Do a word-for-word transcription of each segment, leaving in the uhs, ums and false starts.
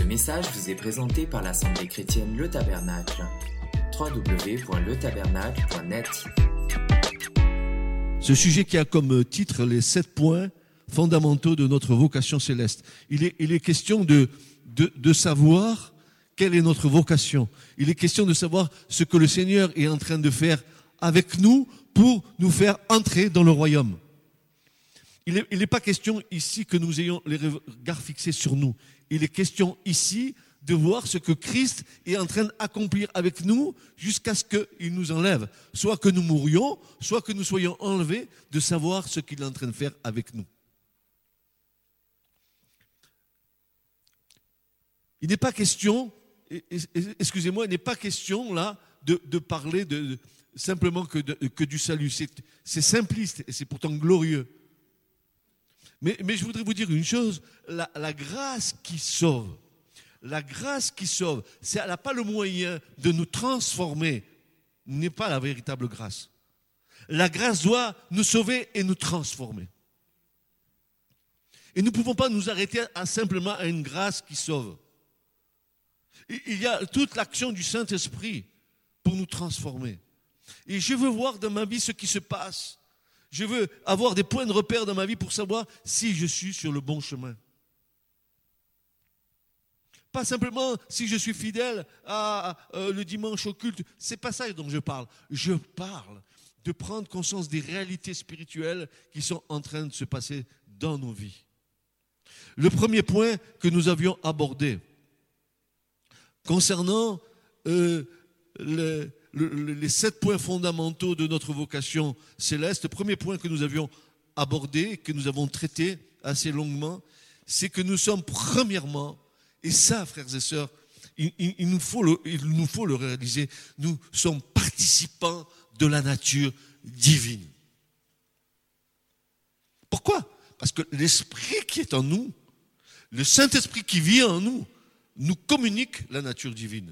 message vous est présenté par l'Assemblée chrétienne Le Tabernacle. w w w point le tabernacle point net. Ce sujet qui a comme titre les sept points fondamentaux de notre vocation céleste. Il est, il est question de, de, de savoir quelle est notre vocation. Il est question de savoir ce que le Seigneur est en train de faire avec nous pour nous faire entrer dans le royaume. Il n'est il n'est pas question ici que nous ayons les regards fixés sur nous. Il est question ici de voir ce que Christ est en train d'accomplir avec nous jusqu'à ce qu'il nous enlève. Soit que nous mourions, soit que nous soyons enlevés, de savoir ce qu'il est en train de faire avec nous. Il n'est pas question, excusez-moi, il n'est pas question là de, de parler de, de, simplement que, de, que du salut. C'est, c'est simpliste et c'est pourtant glorieux. Mais, mais je voudrais vous dire une chose, la, la grâce qui sauve, la grâce qui sauve, c'est, elle n'a pas le moyen de nous transformer, n'est pas la véritable grâce. La grâce doit nous sauver et nous transformer. Et nous ne pouvons pas nous arrêter à, simplement à une grâce qui sauve. Il y a toute l'action du Saint-Esprit pour nous transformer. Et je veux voir dans ma vie ce qui se passe. Je veux avoir des points de repère dans ma vie pour savoir si je suis sur le bon chemin. Pas simplement si je suis fidèle à, à, à le dimanche au culte. C'est pas ça dont je parle. Je parle de prendre conscience des réalités spirituelles qui sont en train de se passer dans nos vies. Le premier point que nous avions abordé concernant euh, le, le, les sept points fondamentaux de notre vocation céleste, le premier point que nous avions abordé, que nous avons traité assez longuement, c'est que nous sommes premièrement, et ça, frères et sœurs, il, il, il, nous faut le, il nous faut le réaliser, nous sommes participants de la nature divine. Pourquoi ? Parce que l'Esprit qui est en nous, le Saint-Esprit qui vit en nous, nous communique la nature divine.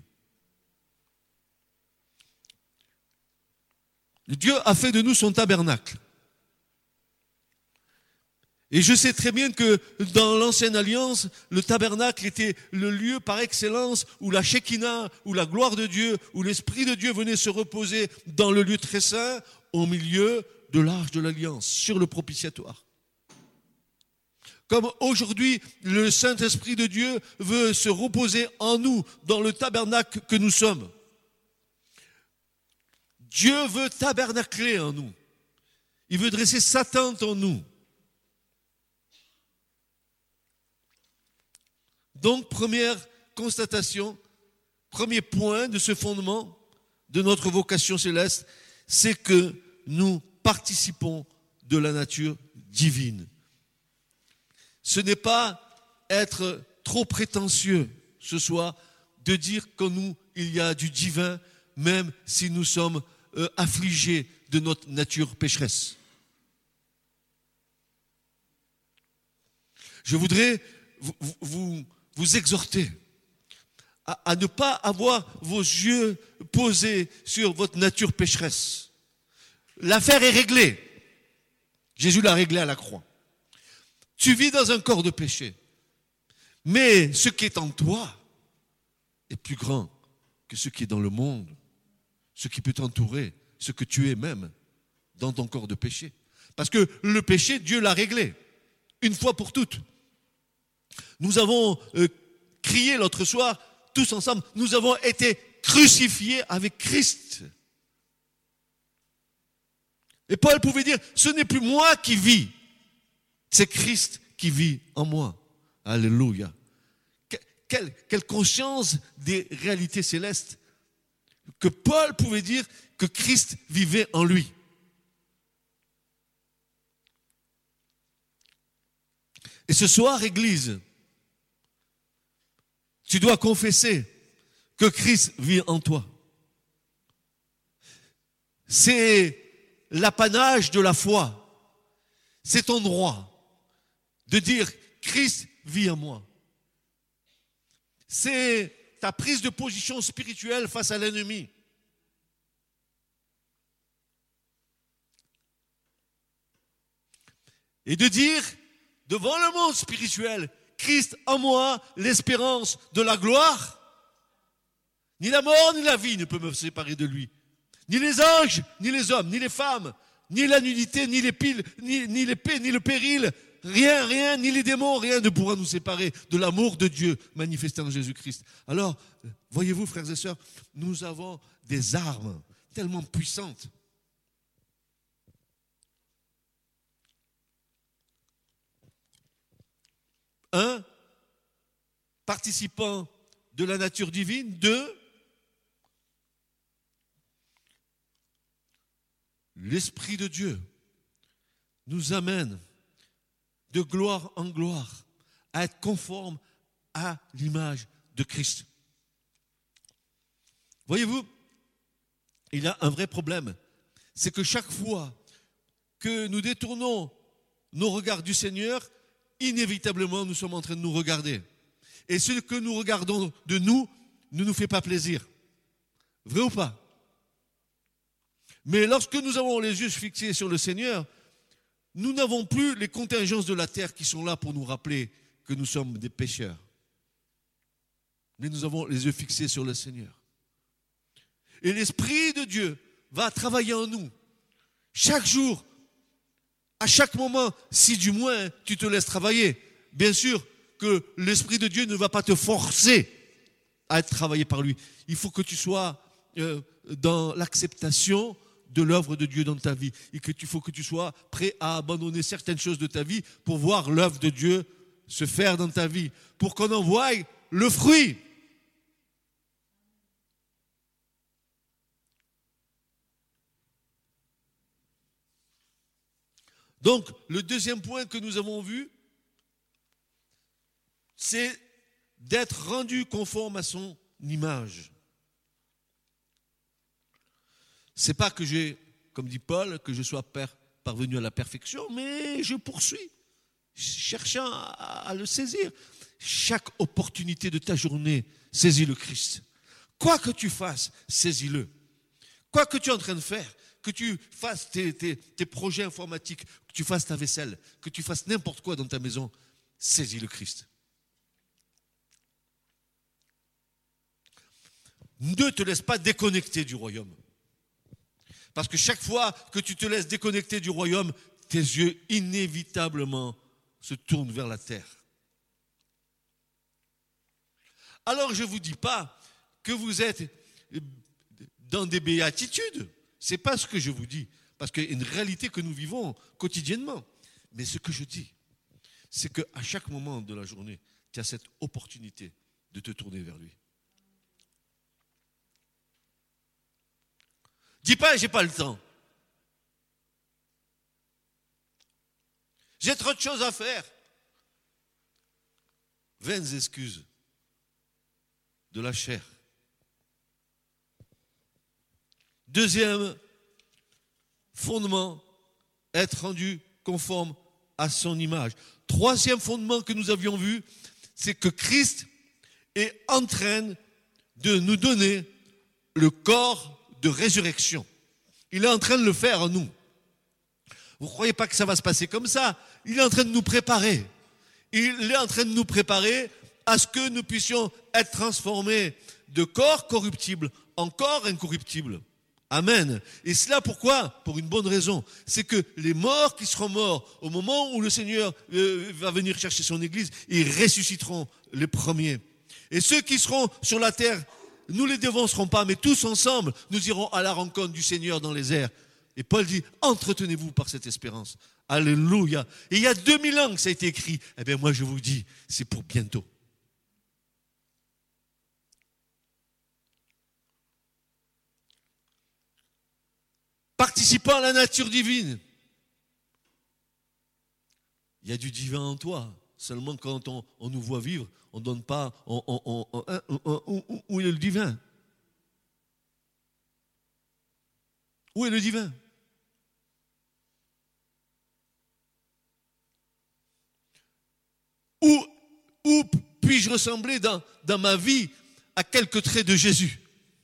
Dieu a fait de nous son tabernacle. Et je sais très bien que dans l'ancienne alliance, le tabernacle était le lieu par excellence où la Shekinah, où la gloire de Dieu, où l'Esprit de Dieu venait se reposer dans le lieu très saint, au milieu de l'arche de l'alliance, sur le propitiatoire. Comme aujourd'hui, le Saint-Esprit de Dieu veut se reposer en nous, dans le tabernacle que nous sommes. Dieu veut tabernacler en nous. Il veut dresser sa tente en nous. Donc, première constatation, premier point de ce fondement de notre vocation céleste, c'est que nous participons de la nature divine. Ce n'est pas être trop prétentieux ce soir de dire qu'en nous, il y a du divin, même si nous sommes euh, affligés de notre nature pécheresse. Je voudrais vous, vous, vous exhorter à, à ne pas avoir vos yeux posés sur votre nature pécheresse. L'affaire est réglée. Jésus l'a réglée à la croix. Tu vis dans un corps de péché. Mais ce qui est en toi est plus grand que ce qui est dans le monde, ce qui peut t'entourer, ce que tu es même dans ton corps de péché. Parce que le péché, Dieu l'a réglé, une fois pour toutes. Nous avons euh, crié l'autre soir, tous ensemble, nous avons été crucifiés avec Christ. Et Paul pouvait dire, ce n'est plus moi qui vis, c'est Christ qui vit en moi. Alléluia. Quelle, quelle conscience des réalités célestes que Paul pouvait dire que Christ vivait en lui. Et ce soir, Église, tu dois confesser que Christ vit en toi. C'est l'apanage de la foi. C'est ton droit de dire Christ vit en moi. C'est ta prise de position spirituelle face à l'ennemi. Et de dire devant le monde spirituel Christ en moi, l'espérance de la gloire. Ni la mort, ni la vie ne peuvent me séparer de lui. Ni les anges, ni les hommes, ni les femmes, ni la nudité, ni les piles, ni, ni l'épée, ni le péril. Rien, rien, ni les démons, rien ne pourra nous séparer de l'amour de Dieu manifesté en Jésus-Christ. Alors, voyez-vous, frères et sœurs, nous avons des armes tellement puissantes. Un, participant de la nature divine. Deux, l'Esprit de Dieu nous amène de gloire en gloire à être conforme à l'image de Christ. Voyez-vous, il y a un vrai problème. C'est que chaque fois que nous détournons nos regards du Seigneur, inévitablement, nous sommes en train de nous regarder. Et ce que nous regardons de nous ne nous fait pas plaisir. Vrai ou pas? Mais lorsque nous avons les yeux fixés sur le Seigneur, nous n'avons plus les contingences de la terre qui sont là pour nous rappeler que nous sommes des pécheurs. Mais nous avons les yeux fixés sur le Seigneur. Et l'Esprit de Dieu va travailler en nous chaque jour, à chaque moment, si du moins tu te laisses travailler. Bien sûr que l'Esprit de Dieu ne va pas te forcer à être travaillé par lui. Il faut que tu sois euh, dans l'acceptation de l'œuvre de Dieu dans ta vie et que tu faut que tu sois prêt à abandonner certaines choses de ta vie pour voir l'œuvre de Dieu se faire dans ta vie, pour qu'on en voie le fruit. Donc, le deuxième point que nous avons vu, c'est d'être rendu conforme à son image. C'est pas que j'ai, comme dit Paul, que je sois parvenu à la perfection, mais je poursuis, cherchant à, à le saisir. Chaque opportunité de ta journée, saisis le Christ. Quoi que tu fasses, saisis-le. Quoi que tu es en train de faire, que tu fasses tes, tes, tes projets informatiques, que tu fasses ta vaisselle, que tu fasses n'importe quoi dans ta maison, saisis le Christ. Ne te laisse pas déconnecter du royaume. Parce que chaque fois que tu te laisses déconnecter du royaume, tes yeux inévitablement se tournent vers la terre. Alors je ne vous dis pas que vous êtes dans des béatitudes. Ce n'est pas ce que je vous dis. Parce qu'il y a une réalité que nous vivons quotidiennement. Mais ce que je dis, c'est qu'à chaque moment de la journée, tu as cette opportunité de te tourner vers lui. Dis pas, j'ai pas le temps. J'ai trop de choses à faire. Vaines excuses de la chair. Deuxième fondement, être rendu conforme à son image. Troisième fondement que nous avions vu, c'est que Christ est en train de nous donner le corps de résurrection. Il est en train de le faire en nous. Vous ne croyez pas que ça va se passer comme ça? Il est en train de nous préparer. Il est en train de nous préparer à ce que nous puissions être transformés de corps corruptible en corps incorruptible. Amen. Et cela pourquoi? Pour une bonne raison. C'est que les morts qui seront morts au moment où le Seigneur euh, va venir chercher son Église, ils ressusciteront les premiers. Et ceux qui seront sur la terre, nous les dévancerons pas, mais tous ensemble, nous irons à la rencontre du Seigneur dans les airs. Et Paul dit, entretenez-vous par cette espérance. Alléluia. Et il y a deux mille ans que ça a été écrit. Eh bien moi je vous dis, c'est pour bientôt. Participant à la nature divine. Il y a du divin en toi. Seulement quand on, on nous voit vivre, on ne donne pas on, on, on, on, on, on, on, où est le divin? Où est le divin? Où, où puis-je ressembler dans, dans ma vie à quelques traits de Jésus?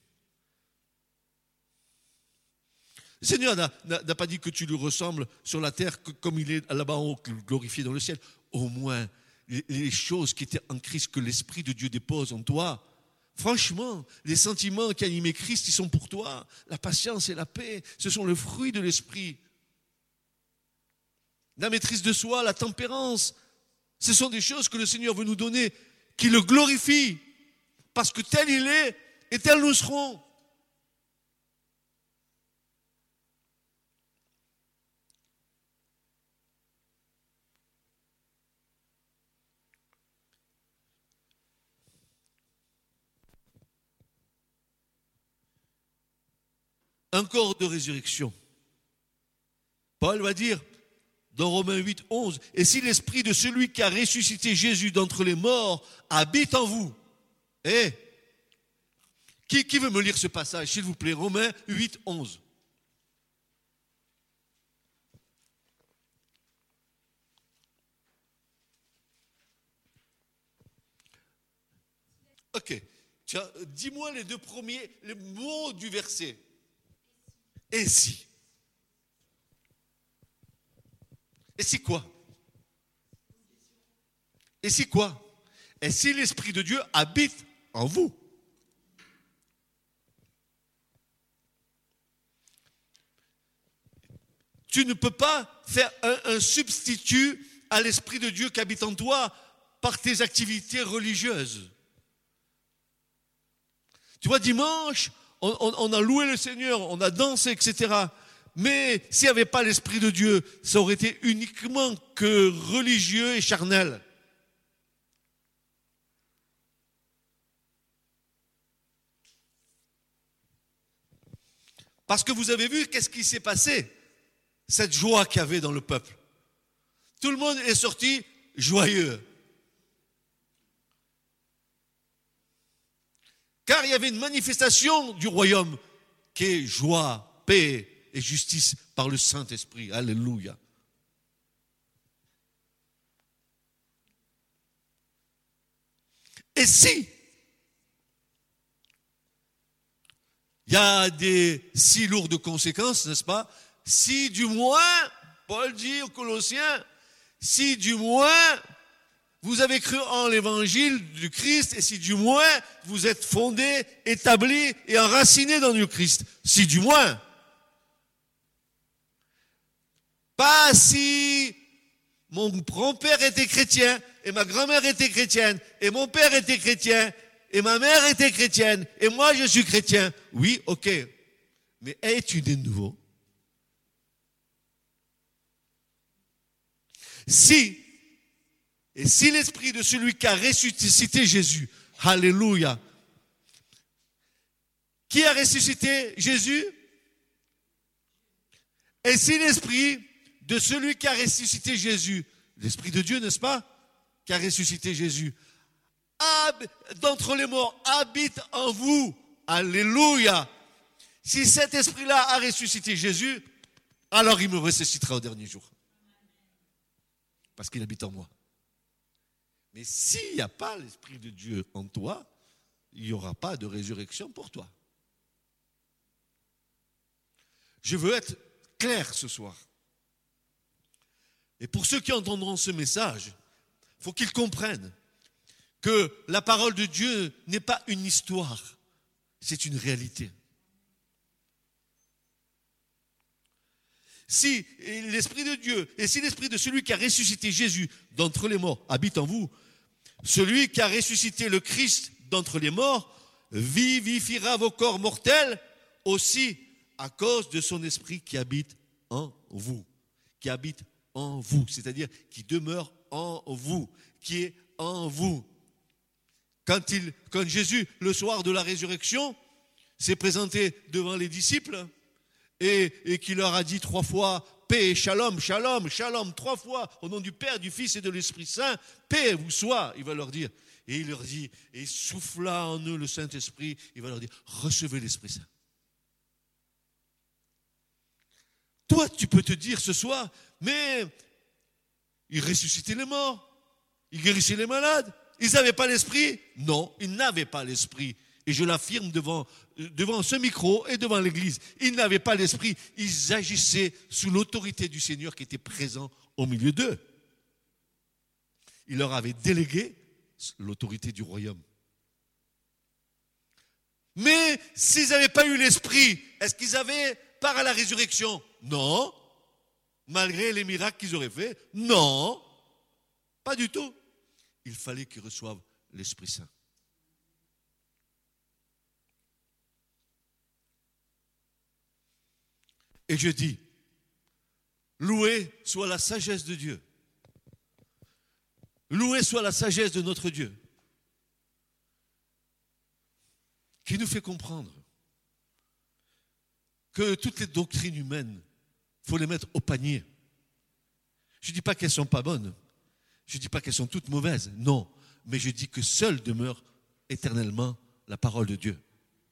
Le Seigneur n'a, n'a, n'a pas dit que tu lui ressembles sur la terre comme il est là-bas en haut, glorifié dans le ciel. Au moins, les, les choses qui étaient en Christ que l'Esprit de Dieu dépose en toi. Franchement, les sentiments qui animaient Christ, ils sont pour toi. La patience et la paix, ce sont le fruit de l'Esprit. La maîtrise de soi, la tempérance, ce sont des choses que le Seigneur veut nous donner, qui le glorifient, parce que tel il est et tel nous serons. Un corps de résurrection. Paul va dire dans Romains huit, onze, « Et si l'esprit de celui qui a ressuscité Jésus d'entre les morts habite en vous » Eh, qui, qui veut me lire ce passage, s'il vous plaît, Romains huit, onze. Ok, tiens, dis-moi les deux premiers les mots du verset. Et si? Et si quoi? Et si quoi? Et si l'Esprit de Dieu habite en vous? Tu ne peux pas faire un, un substitut à l'Esprit de Dieu qui habite en toi par tes activités religieuses. Tu vois, dimanche, on, on, on a loué le Seigneur, on a dansé, et cetera. Mais s'il n'y avait pas l'Esprit de Dieu, ça aurait été uniquement que religieux et charnel. Parce que vous avez vu qu'est-ce qui s'est passé, cette joie qu'il y avait dans le peuple. Tout le monde est sorti joyeux. Car il y avait une manifestation du royaume qui est joie, paix et justice par le Saint-Esprit. Alléluia. Et si il y a des si lourdes conséquences, n'est-ce pas? Si du moins, Paul dit aux Colossiens, si du moins vous avez cru en l'évangile du Christ et si du moins vous êtes fondés, établis et enracinés dans le Christ. Si du moins. Pas si mon grand-père était chrétien et ma grand-mère était chrétienne et mon père était chrétien et ma mère était chrétienne et moi je suis chrétien. Oui, ok. Mais es-tu né de nouveau? Si Et si l'esprit de celui qui a ressuscité Jésus, alléluia, qui a ressuscité Jésus? Et si l'esprit de celui qui a ressuscité Jésus, l'esprit de Dieu, n'est-ce pas, qui a ressuscité Jésus, d'entre les morts, habite en vous, alléluia. Si cet esprit-là a ressuscité Jésus, alors il me ressuscitera au dernier jour. Parce qu'il habite en moi. Mais s'il n'y a pas l'Esprit de Dieu en toi, il n'y aura pas de résurrection pour toi. Je veux être clair ce soir. Et pour ceux qui entendront ce message, il faut qu'ils comprennent que la parole de Dieu n'est pas une histoire, c'est une réalité. Si l'Esprit de Dieu, et si l'Esprit de celui qui a ressuscité Jésus d'entre les morts habite en vous, celui qui a ressuscité le Christ d'entre les morts vivifiera vos corps mortels aussi à cause de son Esprit qui habite en vous. Qui habite en vous, c'est-à-dire qui demeure en vous, qui est en vous. Quand, il, quand Jésus, le soir de la résurrection, s'est présenté devant les disciples, Et, et qui leur a dit trois fois, paix et shalom, shalom, shalom, trois fois, au nom du Père, du Fils et de l'Esprit Saint, paix vous soit, il va leur dire. Et il leur dit, et il souffla en eux le Saint-Esprit, il va leur dire, recevez l'Esprit Saint. Toi, tu peux te dire ce soir, mais il ressuscitait les morts, il guérissait les malades, ils n'avaient pas l'Esprit? Non, ils n'avaient pas l'Esprit. Et je l'affirme devant, devant ce micro et devant l'église. Ils n'avaient pas l'esprit, ils agissaient sous l'autorité du Seigneur qui était présent au milieu d'eux. il leur avait délégué l'autorité du royaume. Mais s'ils n'avaient pas eu l'esprit, est-ce qu'ils avaient part à la résurrection? Non. Malgré les miracles qu'ils auraient faits? Non. Pas du tout. Il fallait qu'ils reçoivent l'Esprit Saint. Et je dis, loué soit la sagesse de Dieu. Loué soit la sagesse de notre Dieu, qui nous fait comprendre que toutes les doctrines humaines, il faut les mettre au panier. Je ne dis pas qu'elles ne sont pas bonnes, je ne dis pas qu'elles sont toutes mauvaises, non, mais je dis que seule demeure éternellement la parole de Dieu.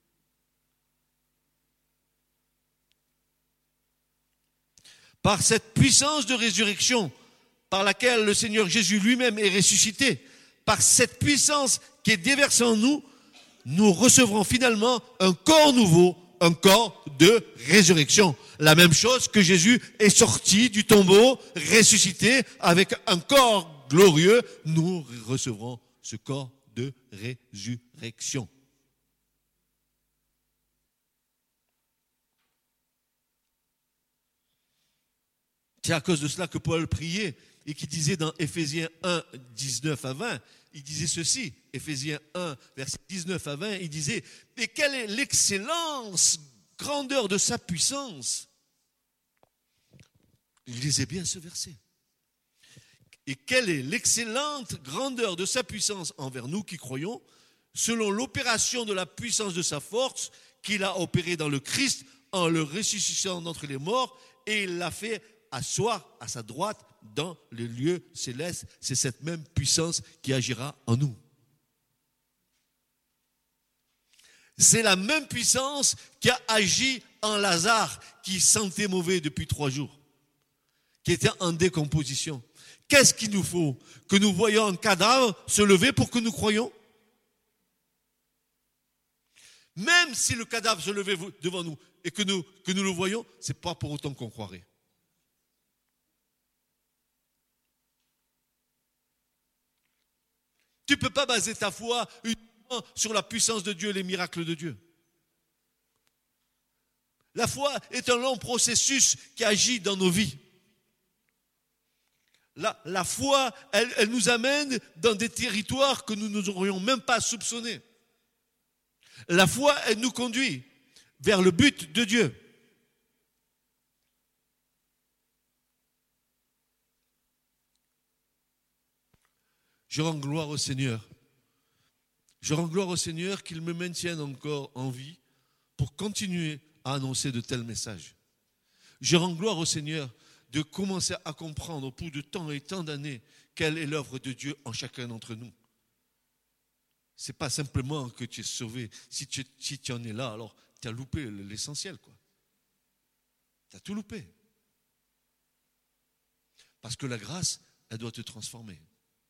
Par cette puissance de résurrection par laquelle le Seigneur Jésus lui-même est ressuscité, par cette puissance qui est déversée en nous, nous recevrons finalement un corps nouveau, un corps de résurrection. La même chose que Jésus est sorti du tombeau, ressuscité, avec un corps glorieux, nous recevrons ce corps de résurrection. C'est à cause de cela que Paul priait et qui disait dans Éphésiens un, dix-neuf à vingt, il disait ceci, Éphésiens un, versets dix-neuf à vingt, il disait « Et quelle est l'excellence, grandeur de sa puissance ?» Lisez bien ce verset. « Et quelle est l'excellente grandeur de sa puissance envers nous qui croyons, selon l'opération de la puissance de sa force qu'il a opérée dans le Christ en le ressuscitant d'entre les morts, et il l'a fait asseoir à sa droite dans les lieux célestes. » C'est cette même puissance qui agira en nous. C'est la même puissance qui a agi en Lazare, qui sentait mauvais depuis trois jours, qui était en décomposition. Qu'est-ce qu'il nous faut? Que nous voyions un cadavre se lever pour que nous croyions? Même si le cadavre se levait devant nous et que nous, que nous le voyons, ce n'est pas pour autant qu'on croirait. Tu ne peux pas baser ta foi uniquement sur la puissance de Dieu et les miracles de Dieu. La foi est un long processus qui agit dans nos vies. La, la foi, elle, elle nous amène dans des territoires que nous n'aurions même pas soupçonnés. La foi, elle nous conduit vers le but de Dieu. Je rends gloire au Seigneur. Je rends gloire au Seigneur qu'il me maintienne encore en vie pour continuer à annoncer de tels messages. Je rends gloire au Seigneur de commencer à comprendre au bout de tant et tant d'années quelle est l'œuvre de Dieu en chacun d'entre nous. Ce n'est pas simplement que tu es sauvé. Si tu, si tu en es là, alors tu as loupé l'essentiel, quoi. Tu as tout loupé. Parce que la grâce, elle doit te transformer.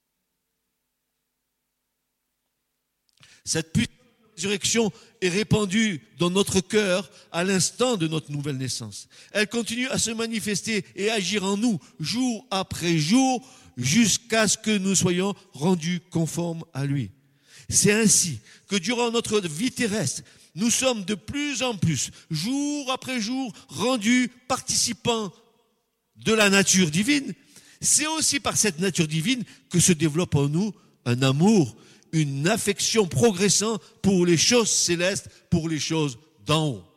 Cette puissance de résurrection est répandue dans notre cœur à l'instant de notre nouvelle naissance. Elle continue à se manifester et agir en nous jour après jour jusqu'à ce que nous soyons rendus conformes à lui. C'est ainsi que durant notre vie terrestre, nous sommes de plus en plus, jour après jour, rendus participants de la nature divine. C'est aussi par cette nature divine que se développe en nous un amour, une affection progressant pour les choses célestes, pour les choses d'en haut.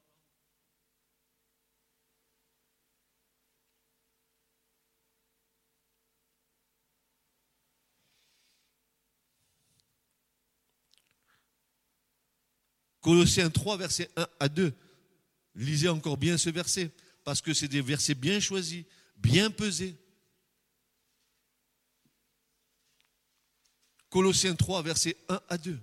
Colossiens trois, versets un à deux. Lisez encore bien ce verset, parce que c'est des versets bien choisis, bien pesés. Colossiens trois, versets un à deux.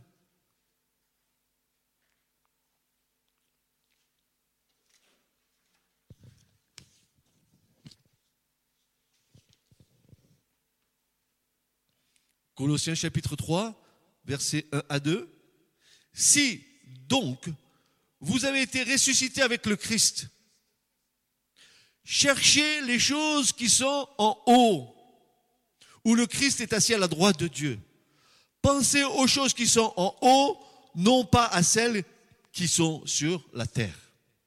Colossiens chapitre trois, versets un à deux. Si donc vous avez été ressuscités avec le Christ, cherchez les choses qui sont en haut, où le Christ est assis à la droite de Dieu. Pensez aux choses qui sont en haut, non pas à celles qui sont sur la terre.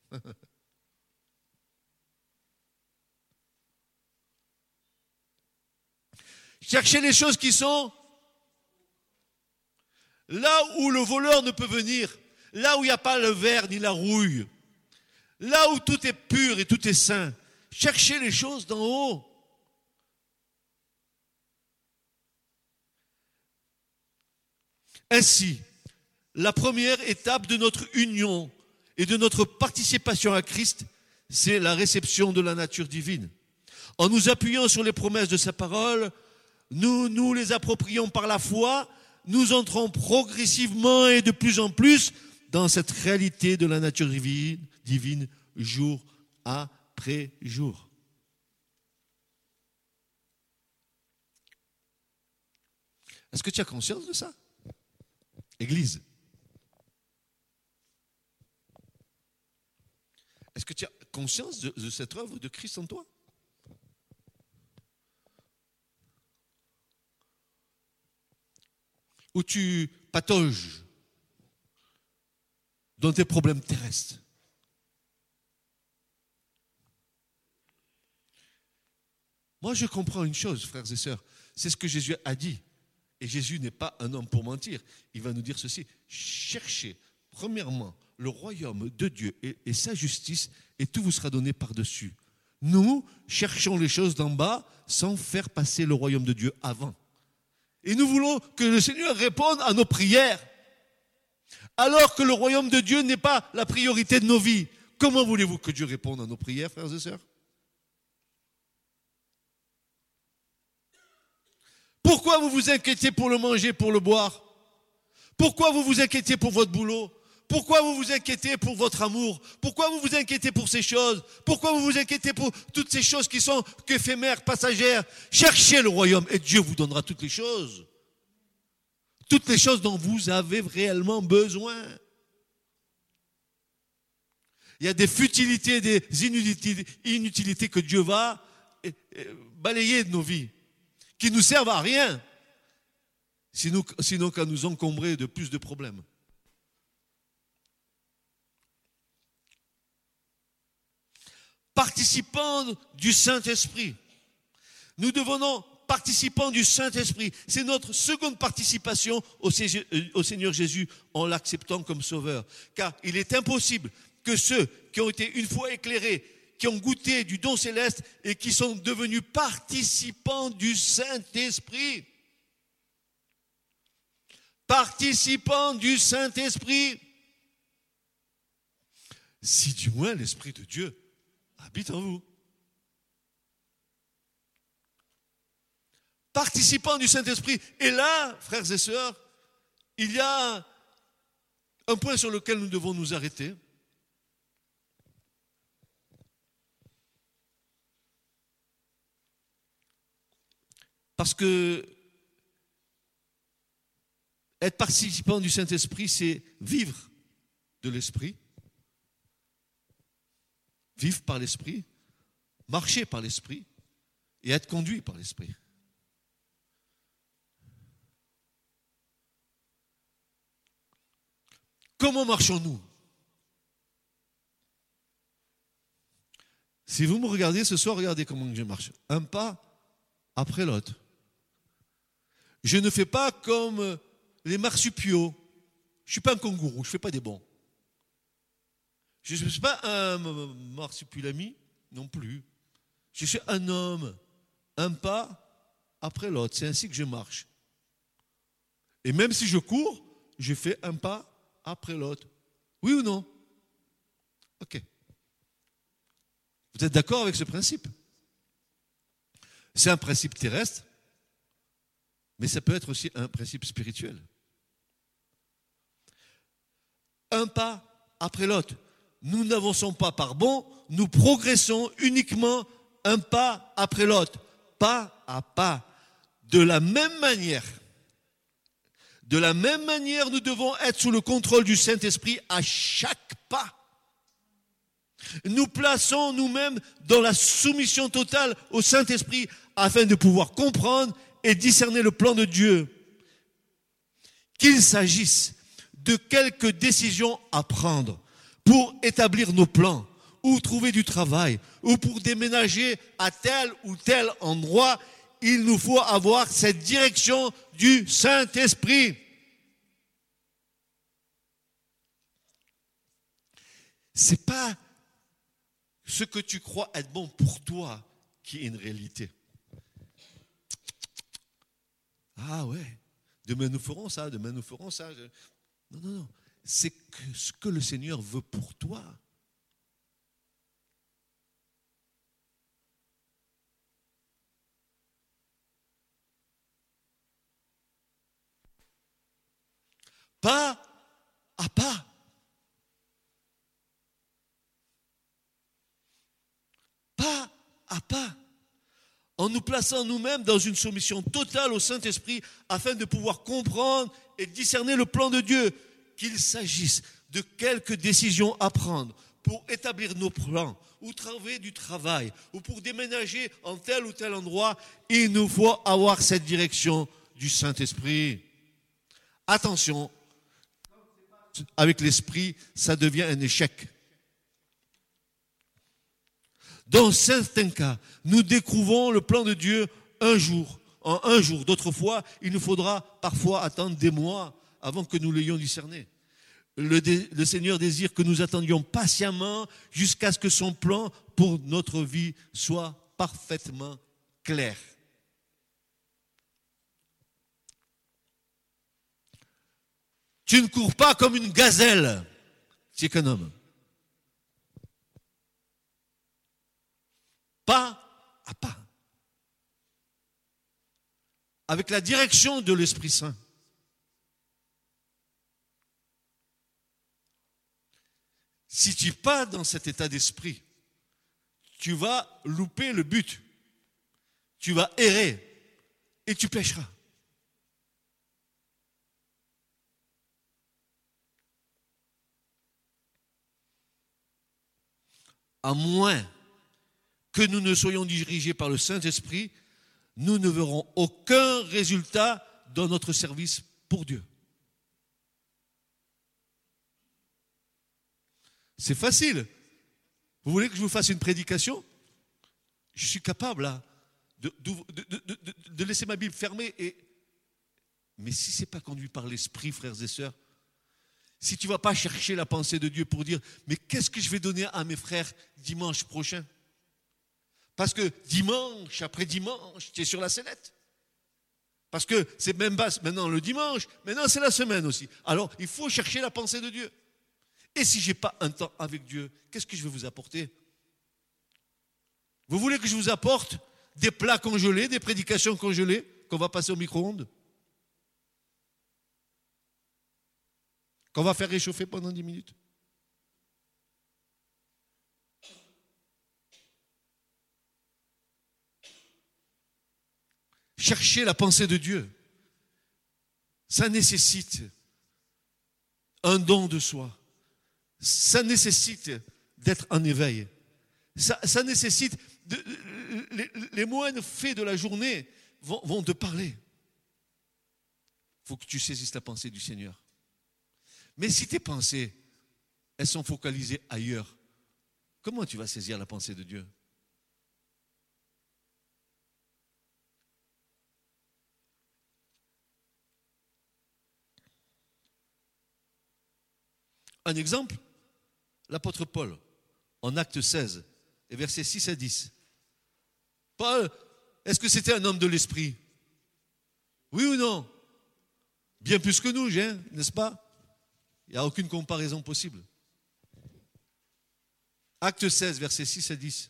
Cherchez les choses qui sont là où le voleur ne peut venir, là où il n'y a pas le verre ni la rouille, là où tout est pur et tout est saint. Cherchez les choses d'en haut. Ainsi, la première étape de notre union et de notre participation à Christ, c'est la réception de la nature divine. En nous appuyant sur les promesses de sa parole, nous nous les approprions par la foi, nous entrons progressivement et de plus en plus dans cette réalité de la nature divine, divine jour après jour. Est-ce que tu as conscience de ça, Église? Est-ce que tu as conscience de, de cette œuvre de Christ en toi? Ou tu patauges dans tes problèmes terrestres? Moi, je comprends une chose, frères et sœurs, c'est ce que Jésus a dit. Et Jésus n'est pas un homme pour mentir. Il va nous dire ceci: cherchez premièrement le royaume de Dieu et, et sa justice, et tout vous sera donné par-dessus. Nous cherchons les choses d'en bas sans faire passer le royaume de Dieu avant. Et nous voulons que le Seigneur réponde à nos prières, alors que le royaume de Dieu n'est pas la priorité de nos vies. Comment voulez-vous que Dieu réponde à nos prières, frères et sœurs? Pourquoi vous vous inquiétez pour le manger, pour le boire? Pourquoi vous vous inquiétez pour votre boulot? Pourquoi vous vous inquiétez pour votre amour? Pourquoi vous vous inquiétez pour ces choses? Pourquoi vous vous inquiétez pour toutes ces choses qui sont qu'éphémères, passagères? Cherchez le royaume et Dieu vous donnera toutes les choses. Toutes les choses dont vous avez réellement besoin. Il y a des futilités, des inutilités, inutilités que Dieu va balayer de nos vies, qui nous servent à rien, sinon, sinon qu'à nous encombrer de plus de problèmes. Participants du Saint-Esprit. Nous devenons participants du Saint-Esprit. C'est notre seconde participation au Seigneur Jésus en l'acceptant comme sauveur. Car il est impossible que ceux qui ont été une fois éclairés, qui ont goûté du don céleste et qui sont devenus participants du Saint-Esprit. Participants du Saint-Esprit. Si du moins l'Esprit de Dieu habite en vous. Participants du Saint-Esprit. Et là, frères et sœurs, il y a un point sur lequel nous devons nous arrêter. Parce que être participant du Saint-Esprit, c'est vivre de l'Esprit, vivre par l'Esprit, marcher par l'Esprit et être conduit par l'Esprit. Comment marchons-nous? Si vous me regardez ce soir, regardez comment je marche. Un pas après l'autre. Je ne fais pas comme les marsupiaux. Je ne suis pas un kangourou, je ne fais pas des bonds. Je ne suis pas un marsupilami non plus. Je suis un homme, un pas après l'autre. C'est ainsi que je marche. Et même si je cours, je fais un pas après l'autre. Oui ou non? Ok. Vous êtes d'accord avec ce principe? C'est un principe terrestre, mais ça peut être aussi un principe spirituel. Un pas après l'autre. Nous n'avançons pas par bond, nous progressons uniquement un pas après l'autre, pas à pas. De la même manière, de la même manière, nous devons être sous le contrôle du Saint-Esprit à chaque pas. Nous plaçons nous-mêmes dans la soumission totale au Saint-Esprit afin de pouvoir comprendre et discerner le plan de Dieu, qu'il s'agisse de quelques décisions à prendre pour établir nos plans, ou trouver du travail, ou pour déménager à tel ou tel endroit, il nous faut avoir cette direction du Saint-Esprit. C'est pas ce que tu crois être bon pour toi qui est une réalité. Ah ouais, demain nous ferons ça, demain nous ferons ça. Non, non, non. C'est que ce que le Seigneur veut pour toi. Pas à pas. Pas à pas. En nous plaçant nous-mêmes dans une soumission totale au Saint-Esprit afin de pouvoir comprendre et discerner le plan de Dieu, qu'il s'agisse de quelques décisions à prendre pour établir nos plans, ou trouver du travail, ou pour déménager en tel ou tel endroit, il nous faut avoir cette direction du Saint-Esprit. Attention, avec l'esprit, ça devient un échec. Dans certains cas, nous découvrons le plan de Dieu un jour, en un jour. D'autres fois, il nous faudra parfois attendre des mois avant que nous l'ayons discerné. Le, dé, le Seigneur désire que nous attendions patiemment jusqu'à ce que son plan pour notre vie soit parfaitement clair. Tu ne cours pas comme une gazelle, tu es qu'un homme. Pas à pas. Avec la direction de l'Esprit Saint. Si tu n'es pas dans cet état d'esprit, tu vas louper le but. Tu vas errer et tu pécheras. À moins que nous ne soyons dirigés par le Saint-Esprit, nous ne verrons aucun résultat dans notre service pour Dieu. C'est facile. Vous voulez que je vous fasse une prédication? Je suis capable là, de, de, de, de, de, de laisser ma Bible fermée. Et... Mais si ce n'est pas conduit par l'Esprit, frères et sœurs, si tu ne vas pas chercher la pensée de Dieu pour dire « Mais qu'est-ce que je vais donner à mes frères dimanche prochain ?» Parce que dimanche, après dimanche, tu es sur la sellette. Parce que c'est même pas maintenant le dimanche, maintenant c'est la semaine aussi. Alors, il faut chercher la pensée de Dieu. Et si je n'ai pas un temps avec Dieu, qu'est-ce que je vais vous apporter? Vous voulez que je vous apporte des plats congelés, des prédications congelées qu'on va passer au micro-ondes? Qu'on va faire réchauffer pendant dix minutes? Chercher la pensée de Dieu, ça nécessite un don de soi. Ça nécessite d'être en éveil. Ça, ça nécessite... De, les, les moines faits de la journée vont, vont te parler. Il faut que tu saisisses la pensée du Seigneur. Mais si tes pensées, elles sont focalisées ailleurs, comment tu vas saisir la pensée de Dieu? Un exemple, l'apôtre Paul, en Acte seize, et versets six à dix. Paul, est-ce que c'était un homme de l'esprit? Oui ou non? Bien plus que nous, hein, n'est-ce pas? Il n'y a aucune comparaison possible. Acte seize, versets six à dix.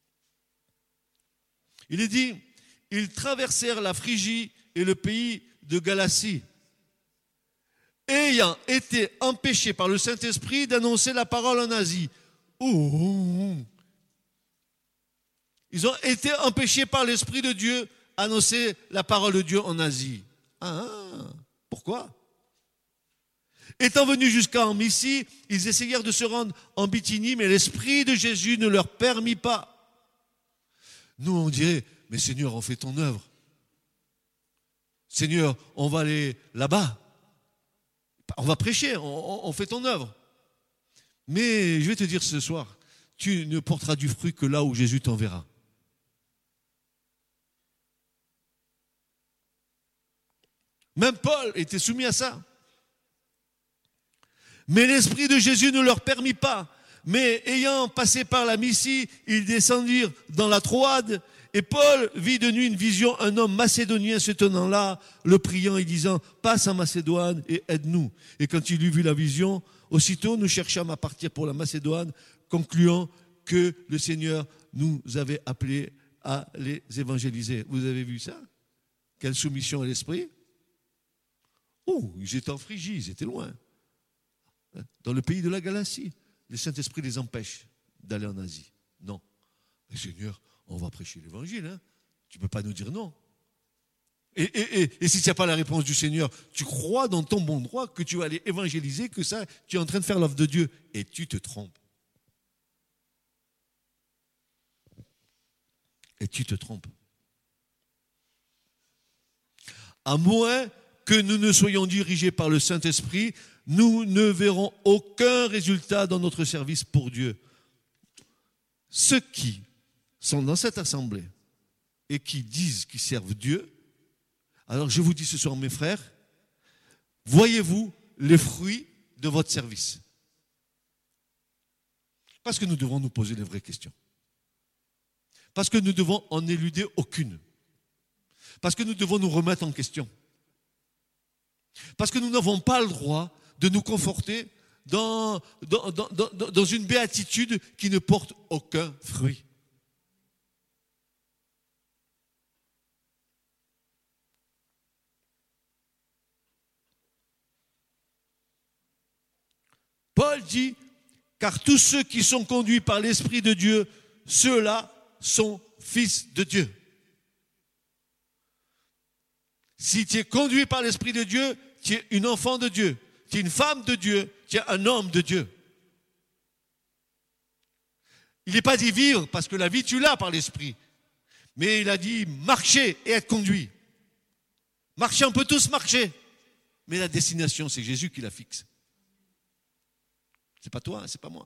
Il est dit, ils traversèrent la Phrygie et le pays de Galatie, ayant été empêchés par le Saint-Esprit d'annoncer la parole en Asie. Oh. Ils ont été empêchés par l'Esprit de Dieu d'annoncer la parole de Dieu en Asie. Ah, pourquoi? Étant venus jusqu'à Mysie, ils essayèrent de se rendre en Bithynie, mais l'Esprit de Jésus ne leur permit pas. Nous, on dirait, mais Seigneur, on fait ton œuvre. Seigneur, on va aller là-bas. On va prêcher, on, on fait ton œuvre. Mais je vais te dire ce soir, tu ne porteras du fruit que là où Jésus t'enverra. Même Paul était soumis à ça. Mais l'Esprit de Jésus ne leur permit pas. Mais ayant passé par la Mysie, ils descendirent dans la Troade. Et Paul vit de nuit une vision, un homme macédonien se tenant là, le priant et disant, passe en Macédoine et aide-nous. Et quand il eut vu la vision, aussitôt nous cherchâmes à partir pour la Macédoine, concluant que le Seigneur nous avait appelés à les évangéliser. Vous avez vu ça? Quelle soumission à l'Esprit? Oh, ils étaient en Phrygie, ils étaient loin. Dans le pays de la Galatie, le Saint-Esprit les empêche d'aller en Asie. Non. Mais Seigneur, on va prêcher l'évangile, hein. Tu ne peux pas nous dire non. Et, et, et, et si tu n'as pas la réponse du Seigneur, tu crois dans ton bon droit que tu vas aller évangéliser, que ça, tu es en train de faire l'œuvre de Dieu. Et tu te trompes. Et tu te trompes. À moins que nous ne soyons dirigés par le Saint-Esprit, nous ne verrons aucun résultat dans notre service pour Dieu. Ceux qui sont dans cette assemblée et qui disent qu'ils servent Dieu, alors je vous dis ce soir, mes frères, voyez-vous les fruits de votre service? Parce que nous devons nous poser les vraies questions. Parce que nous devons en éluder aucune. Parce que nous devons nous remettre en question. Parce que nous n'avons pas le droit de nous conforter dans, dans, dans, dans, dans une béatitude qui ne porte aucun fruit. Paul dit, car tous ceux qui sont conduits par l'Esprit de Dieu, ceux-là sont fils de Dieu. Si tu es conduit par l'Esprit de Dieu, tu es une enfant de Dieu, tu es une femme de Dieu, tu es un homme de Dieu. Il n'est pas dit vivre, parce que la vie tu l'as par l'Esprit. Mais il a dit marcher et être conduit. Marcher, on peut tous marcher. Mais la destination, c'est Jésus qui la fixe. C'est pas toi, c'est pas moi.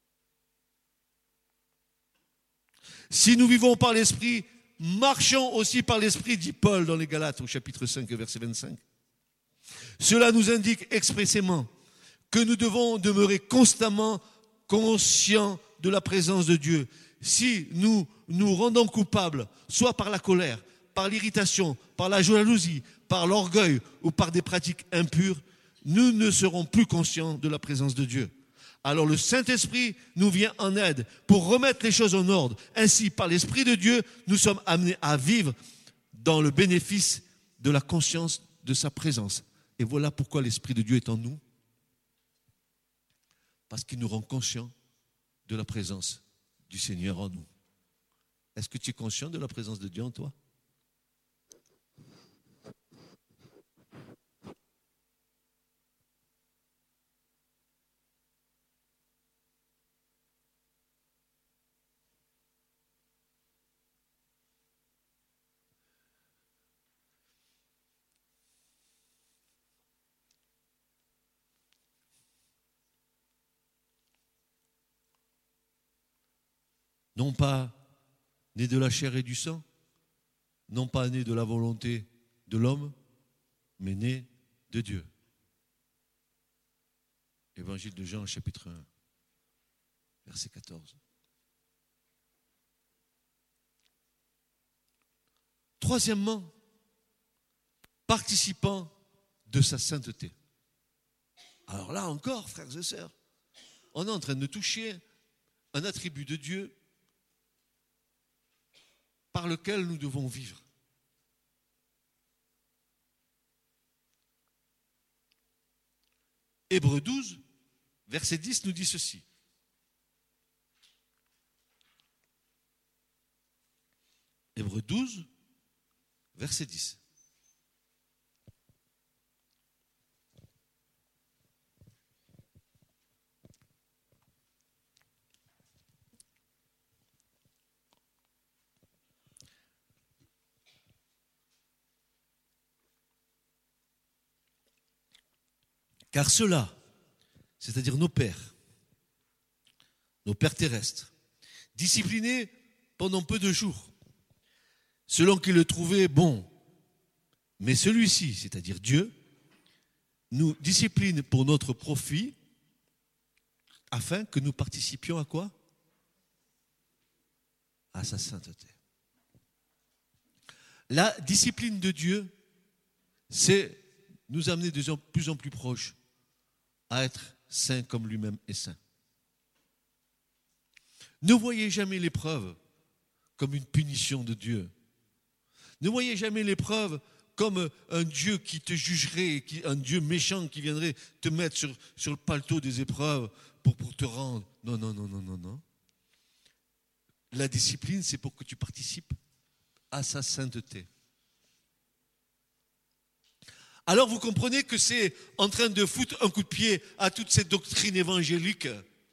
Si nous vivons par l'Esprit, marchons aussi par l'Esprit, dit Paul dans les Galates au chapitre cinq, verset vingt-cinq. Cela nous indique expressément que nous devons demeurer constamment conscients de la présence de Dieu. Si nous nous rendons coupables, soit par la colère, par l'irritation, par la jalousie, par l'orgueil ou par des pratiques impures, nous ne serons plus conscients de la présence de Dieu. Alors le Saint-Esprit nous vient en aide pour remettre les choses en ordre. Ainsi, par l'Esprit de Dieu, nous sommes amenés à vivre dans le bénéfice de la conscience de sa présence. Et voilà pourquoi l'Esprit de Dieu est en nous. Parce qu'il nous rend conscients de la présence du Seigneur en nous. Est-ce que tu es conscient de la présence de Dieu en toi? Non pas né de la chair et du sang, non pas né de la volonté de l'homme, mais né de Dieu. Évangile de Jean, chapitre un, verset quatorze. Troisièmement, participant de sa sainteté. Alors là encore, frères et sœurs, on est en train de toucher un attribut de Dieu par lequel nous devons vivre. Hébreux douze, verset dix nous dit ceci. Hébreux douze, verset dix. Car ceux-là, c'est-à-dire nos pères, nos pères terrestres, disciplinés pendant peu de jours, selon qu'ils le trouvaient bon. Mais celui-ci, c'est-à-dire Dieu, nous discipline pour notre profit, afin que nous participions à quoi? À sa sainteté. La discipline de Dieu, c'est nous amener de plus en plus proches à être saints comme lui-même est saint. Ne voyez jamais l'épreuve comme une punition de Dieu. Ne voyez jamais l'épreuve comme un Dieu qui te jugerait, qui, un Dieu méchant qui viendrait te mettre sur, sur le paletot des épreuves pour, pour te rendre. Non, non, non, non, non, non. La discipline, c'est pour que tu participes à sa sainteté. Alors vous comprenez que c'est en train de foutre un coup de pied à toute cette doctrine évangélique.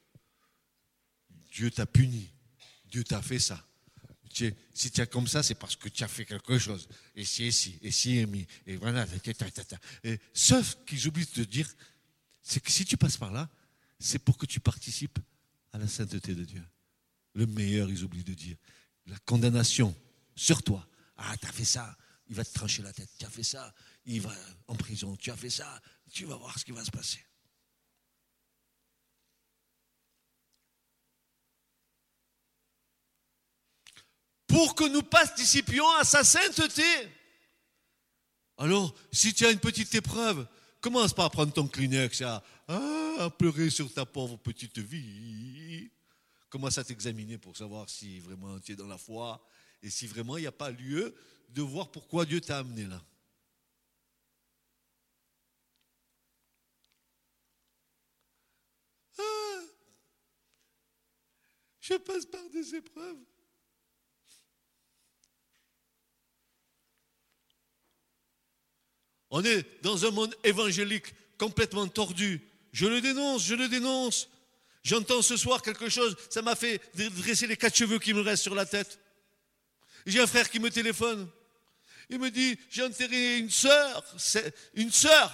Dieu t'a puni, Dieu t'a fait ça. Tu, si tu es comme ça, c'est parce que tu as fait quelque chose. Et si, et si, et si, et mi, et voilà. Et, sauf qu'ils oublient de te dire, c'est que si tu passes par là, c'est pour que tu participes à la sainteté de Dieu. Le meilleur, ils oublient de dire. La condamnation sur toi. Ah, tu as fait ça, il va te trancher la tête. Tu as fait ça, il va en prison. Tu as fait ça, tu vas voir ce qui va se passer. Pour que nous participions à sa sainteté. Alors, si tu as une petite épreuve, commence pas à prendre ton Kleenex et à, à pleurer sur ta pauvre petite vie. Commence à t'examiner pour savoir si vraiment tu es dans la foi et si vraiment il n'y a pas lieu de voir pourquoi Dieu t'a amené là. Ah, je passe par des épreuves. On est dans un monde évangélique complètement tordu. Je le dénonce, je le dénonce. J'entends ce soir quelque chose, ça m'a fait dresser les quatre cheveux qui me restent sur la tête. J'ai un frère qui me téléphone. Il me dit, j'ai enterré une sœur, c'est une sœur.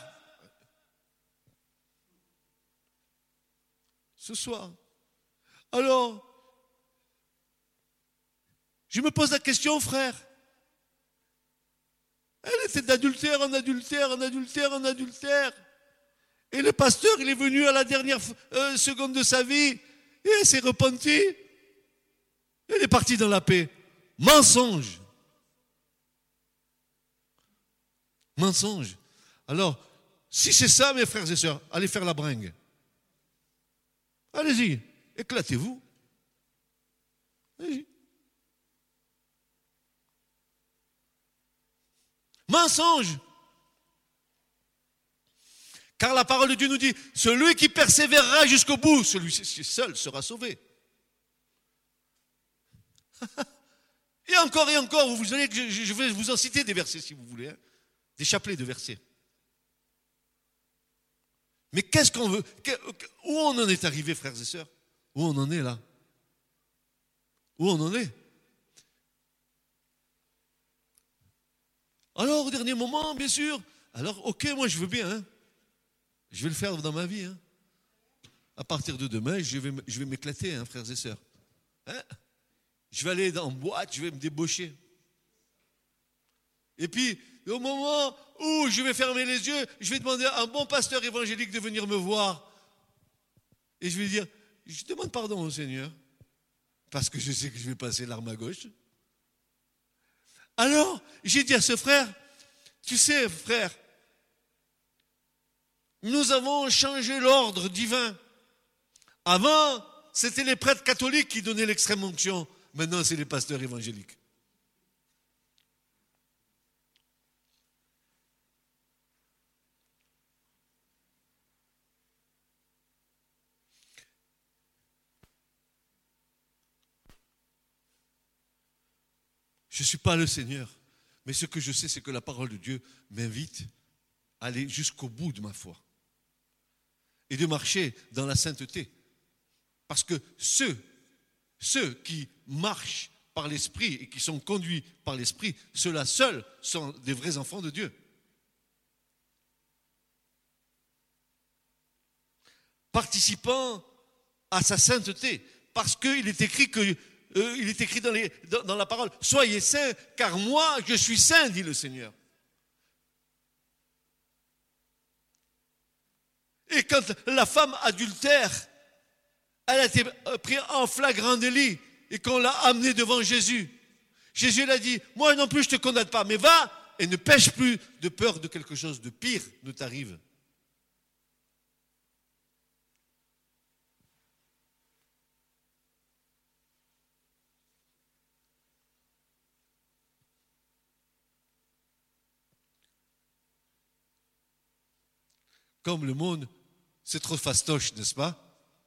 Ce soir. Alors, je me pose la question, frère. Elle était d'adultère en adultère, en adultère, en adultère. Et le pasteur, il est venu à la dernière euh, seconde de sa vie et elle s'est repentie. Elle est partie dans la paix. Mensonge. Mensonge. Alors, si c'est ça, mes frères et sœurs, allez faire la bringue. Allez-y, éclatez-vous. Allez-y. Mensonge. Car la parole de Dieu nous dit, celui qui persévérera jusqu'au bout, celui-ci seul sera sauvé. Et encore et encore, vous voyez que je, je vais vous en citer des versets si vous voulez, hein, des chapelets de versets. Mais qu'est-ce qu'on veut? Où on en est arrivé, frères et sœurs? Où on en est là? Où on en est? Alors, au dernier moment, bien sûr, alors ok, moi je veux bien, hein. Je vais le faire dans ma vie. Hein. À partir de demain, je vais, je vais m'éclater, hein, frères et sœurs. Hein? Je vais aller en boîte, je vais me débaucher. Et puis, au moment où je vais fermer les yeux, je vais demander à un bon pasteur évangélique de venir me voir. Et je vais dire, je demande pardon au Seigneur, parce que je sais que je vais passer l'arme à gauche. Alors, j'ai dit à ce frère, tu sais, frère, nous avons changé l'ordre divin. Avant, c'était les prêtres catholiques qui donnaient l'extrême onction. Maintenant, c'est les pasteurs évangéliques. Je ne suis pas le Seigneur, mais ce que je sais, c'est que la parole de Dieu m'invite à aller jusqu'au bout de ma foi. Et de marcher dans la sainteté. Parce que ceux, ceux qui marchent par l'Esprit et qui sont conduits par l'Esprit, ceux-là seuls sont des vrais enfants de Dieu. participant à sa sainteté. Parce qu'il est écrit que, euh, il est écrit dans, les, dans, dans la parole, soyez saints, car moi je suis saint, dit le Seigneur. Et quand la femme adultère, elle a été prise en flagrant délit et qu'on l'a amenée devant Jésus, Jésus l'a dit, moi non plus je ne te condamne pas, mais va et ne pêche plus de peur de quelque chose de pire ne t'arrive. Comme le monde, c'est trop fastoche, n'est-ce pas?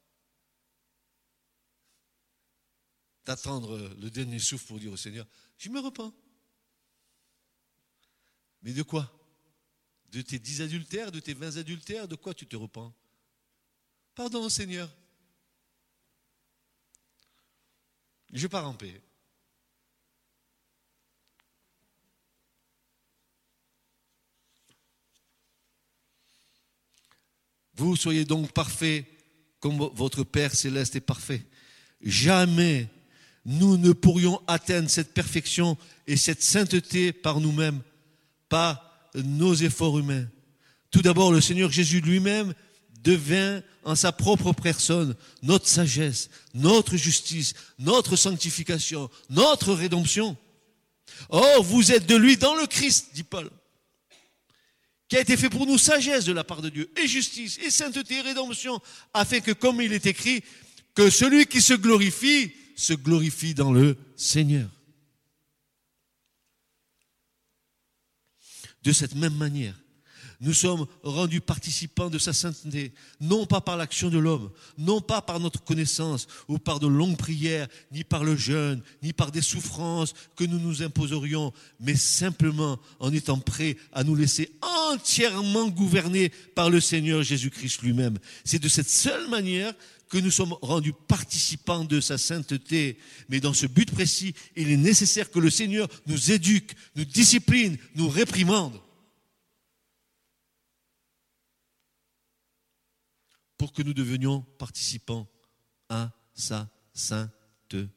D'attendre le dernier souffle pour dire au Seigneur, je me repens. Mais de quoi? De tes dix adultères, de tes vingt adultères, de quoi tu te repens? Pardon, Seigneur. Je pars en paix. Vous soyez donc parfaits comme votre Père céleste est parfait. Jamais nous ne pourrions atteindre cette perfection et cette sainteté par nous-mêmes, par nos efforts humains. Tout d'abord, le Seigneur Jésus lui-même devint en sa propre personne notre sagesse, notre justice, notre sanctification, notre rédemption. Or, vous êtes de lui dans le Christ, dit Paul, qui a été fait pour nous sagesse de la part de Dieu, et justice, et sainteté, et rédemption, afin que, comme il est écrit, que celui qui se glorifie, se glorifie dans le Seigneur. De cette même manière, nous sommes rendus participants de sa sainteté, non pas par l'action de l'homme, non pas par notre connaissance ou par de longues prières, ni par le jeûne, ni par des souffrances que nous nous imposerions, mais simplement en étant prêts à nous laisser entièrement gouverner par le Seigneur Jésus-Christ lui-même. C'est de cette seule manière que nous sommes rendus participants de sa sainteté. Mais dans ce but précis, il est nécessaire que le Seigneur nous éduque, nous discipline, nous réprimande, pour que nous devenions participants à sa sainteté.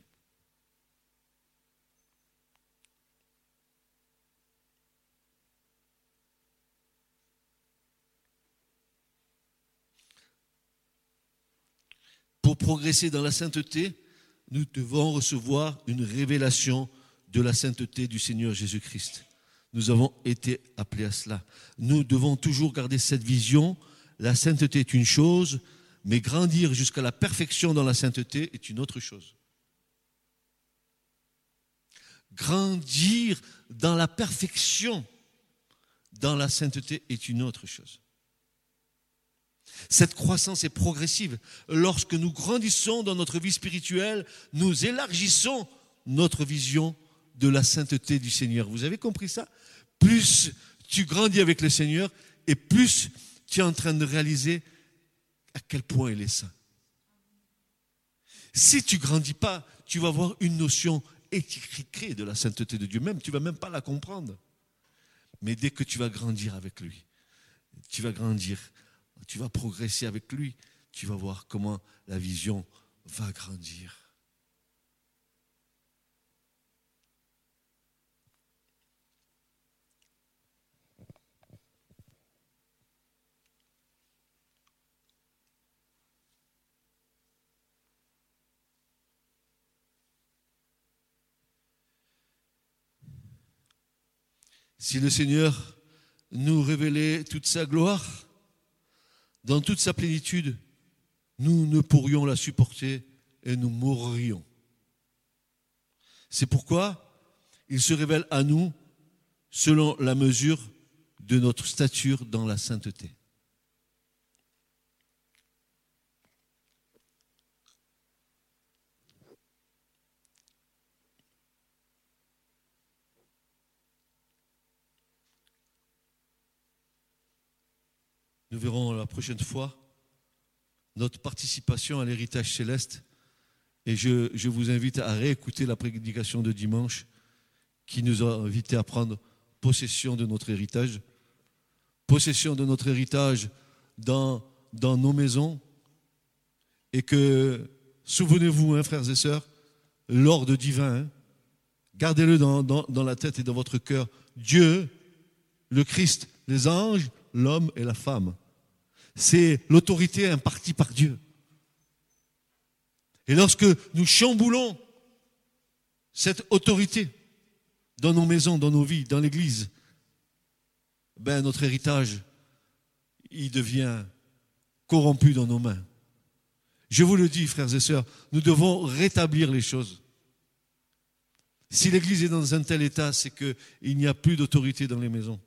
Pour progresser dans la sainteté, nous devons recevoir une révélation de la sainteté du Seigneur Jésus-Christ. Nous avons été appelés à cela. Nous devons toujours garder cette vision. La sainteté est une chose, mais grandir jusqu'à la perfection dans la sainteté est une autre chose. Grandir dans la perfection dans la sainteté est une autre chose. Cette croissance est progressive. Lorsque nous grandissons dans notre vie spirituelle, nous élargissons notre vision de la sainteté du Seigneur. Vous avez compris ça? Plus tu grandis avec le Seigneur et plus tu es en train de réaliser à quel point il est saint. Si tu ne grandis pas, tu vas avoir une notion étriquée de la sainteté de Dieu. Même, tu ne vas même pas la comprendre. Mais dès que tu vas grandir avec lui, tu vas grandir, tu vas progresser avec lui, tu vas voir comment la vision va grandir. Si le Seigneur nous révélait toute sa gloire, dans toute sa plénitude, nous ne pourrions la supporter et nous mourrions. C'est pourquoi il se révèle à nous selon la mesure de notre stature dans la sainteté. Nous verrons la prochaine fois notre participation à l'héritage céleste. Et je, je vous invite à réécouter la prédication de dimanche qui nous a invités à prendre possession de notre héritage. Possession de notre héritage dans dans nos maisons et que, souvenez-vous, hein, frères et sœurs, l'ordre divin, hein, gardez-le dans, dans, dans la tête et dans votre cœur. Dieu, le Christ, les anges, l'homme et la femme. C'est l'autorité impartie par Dieu. Et lorsque nous chamboulons cette autorité dans nos maisons, dans nos vies, dans l'Église, ben notre héritage, il devient corrompu dans nos mains. Je vous le dis, frères et sœurs, nous devons rétablir les choses. Si l'Église est dans un tel état, c'est qu'il n'y a plus d'autorité dans les maisons.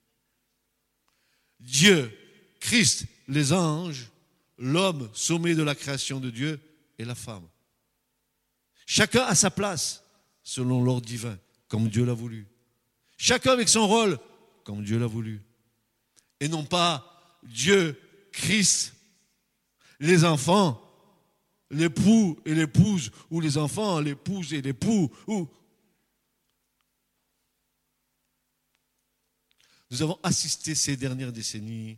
Dieu, Christ, les anges, l'homme, sommet de la création de Dieu, et la femme. Chacun a sa place, selon l'ordre divin, comme Dieu l'a voulu. Chacun avec son rôle, comme Dieu l'a voulu. Et non pas Dieu, Christ, les enfants, l'époux et l'épouse, ou les enfants, l'épouse et l'époux. Ou... Nous avons assisté ces dernières décennies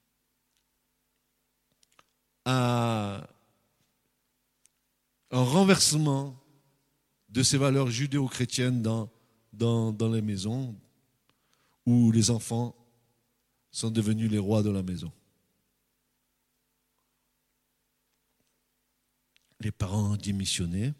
à un renversement de ces valeurs judéo-chrétiennes dans, dans, dans les maisons où les enfants sont devenus les rois de la maison. Les parents démissionnaient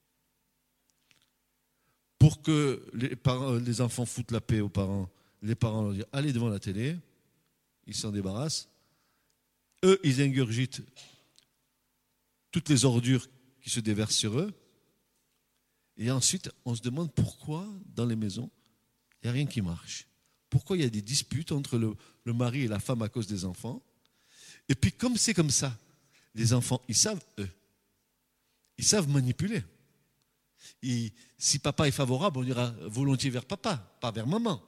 pour que les, parents, les enfants foutent la paix aux parents. Les parents leur disent « Allez devant la télé », ils s'en débarrassent. Eux, ils ingurgitent toutes les ordures qui se déversent sur eux. Et ensuite, on se demande pourquoi, dans les maisons, il n'y a rien qui marche. Pourquoi il y a des disputes entre le, le mari et la femme à cause des enfants. Et puis, comme c'est comme ça, les enfants, ils savent, eux, ils savent manipuler. Et si papa est favorable, on ira volontiers vers papa, pas vers maman.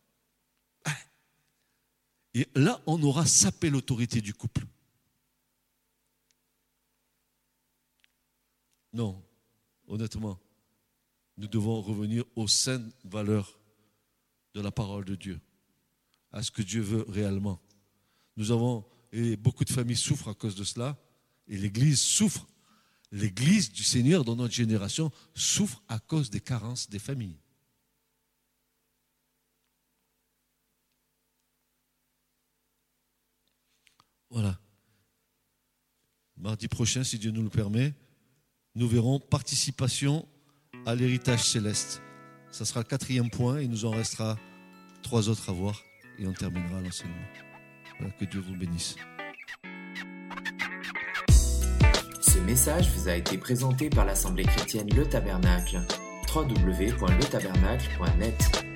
Et là, on aura sapé l'autorité du couple. Non, honnêtement, nous devons revenir aux saines valeurs de la parole de Dieu, à ce que Dieu veut réellement. Nous avons, et beaucoup de familles souffrent à cause de cela, et l'Église souffre. L'Église du Seigneur dans notre génération souffre à cause des carences des familles. Voilà. Mardi prochain, si Dieu nous le permet, nous verrons participation à l'héritage céleste. Ça sera le quatrième point et il nous en restera trois autres à voir et on terminera l'enseignement. Voilà, que Dieu vous bénisse. Ce message vous a été présenté par l'Assemblée chrétienne Le Tabernacle. w w w point le tabernacle point net